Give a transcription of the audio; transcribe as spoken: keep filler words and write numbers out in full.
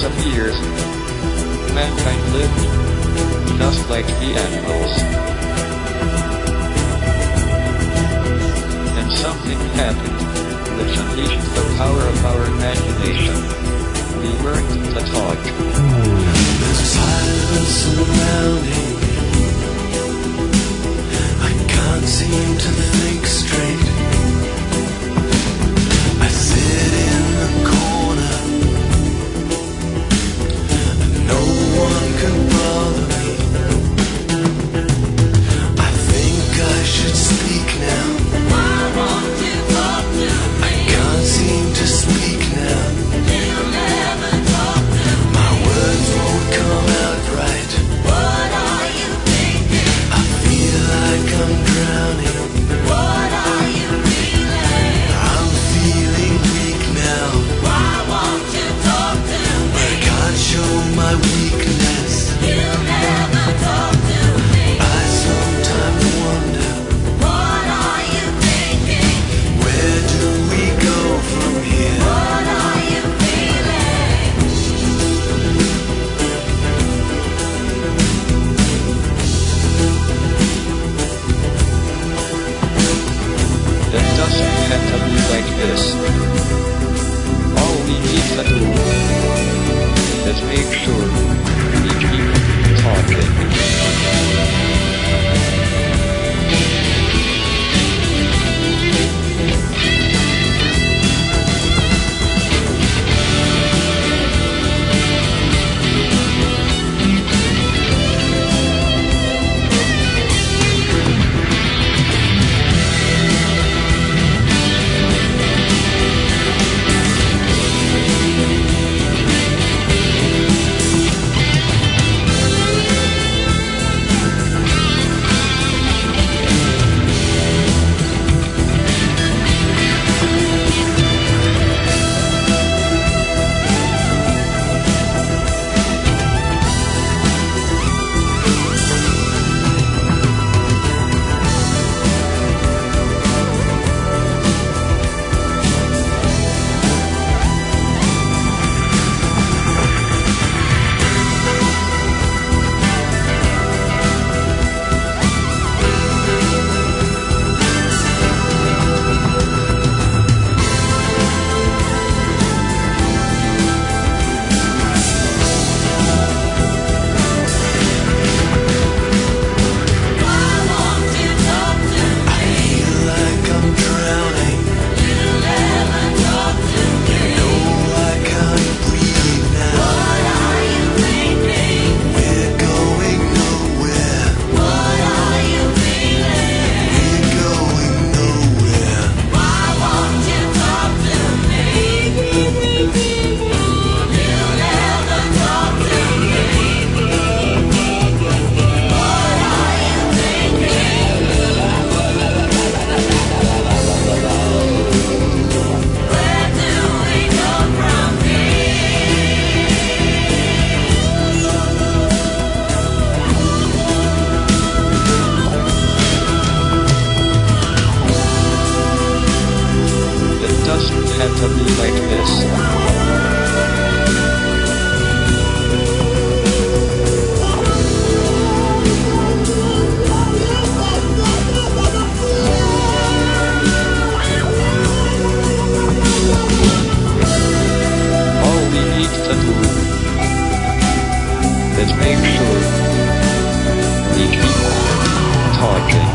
of years, mankind lived just like the animals. And something happened, which unleashed the power of our imagination. We learned to talk. There's silence surrounding me. I can't seem to think straight. I sit in the corner and no one can bother me. I think I should speak now. Why won't you talk to me? I can't seem to speak now. You'll never talk to me. My words won't come out right. What are you thinking? I feel like I'm drowning. What are you feeling? I'm feeling weak now. Why won't you talk to I me? can't show my weakness. You'll never talk to me. I sometimes wonder, What are you thinking? where do we go from here? What are you feeling? It doesn't have to be like this. All we need to do is make sure we keep talking. Why won't you talk to I me? feel like I'm drowning. You'll never talk to me. No, I can't breathe now. What are you thinking? We're going nowhere. What are you feeling? We're going nowhere. Why won't you talk to me? You'll never talk to me. What are you thinking? Where do we go from here? It doesn't have to be like this. All we need to do is make sure we keep talking.